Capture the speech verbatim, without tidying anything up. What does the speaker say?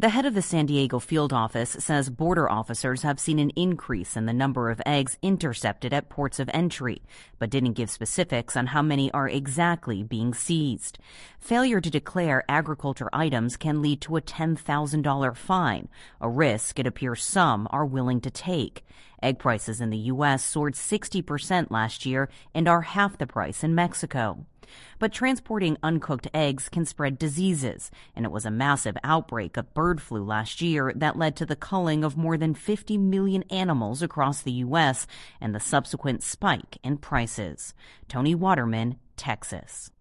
The head of the San Diego field office says border officers have seen an increase in the number of eggs intercepted at ports of entry, but didn't give specifics on how many are exactly being seized. Failure to declare agriculture items can lead to a ten thousand dollars fine, a risk it appears some are willing to take. Egg prices in the U S soared sixty percent last year and are half the price in Mexico. But transporting uncooked eggs can spread diseases, and it was a massive outbreak of bird flu last year that led to the culling of more than fifty million animals across the U S and the subsequent spike in prices. Tony Waterman, Texas.